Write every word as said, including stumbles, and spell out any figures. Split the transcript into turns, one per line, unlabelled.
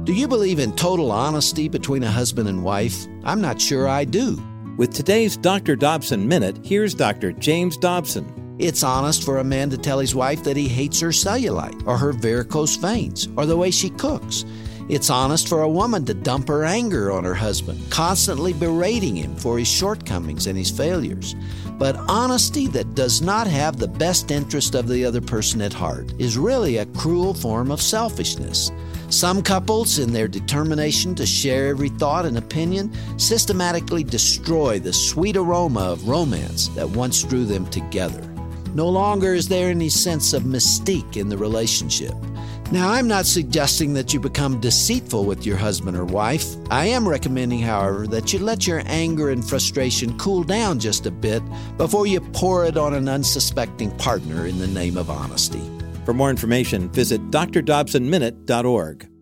Do you believe in total honesty between a husband and wife? I'm not sure I do.
With today's Doctor Dobson Minute, here's Doctor James Dobson.
It's honest for a man to tell his wife that he hates her cellulite or her varicose veins or the way she cooks. It's honest for a woman to dump her anger on her husband, constantly berating him for his shortcomings and his failures. But honesty that does not have the best interest of the other person at heart is really a cruel form of selfishness. Some couples, in their determination to share every thought and opinion, systematically destroy the sweet aroma of romance that once drew them together. No longer is there any sense of mystique in the relationship. Now, I'm not suggesting that you become deceitful with your husband or wife. I am recommending, however, that you let your anger and frustration cool down just a bit before you pour it on an unsuspecting partner in the name of honesty.
For more information, visit d r dobson minute dot org.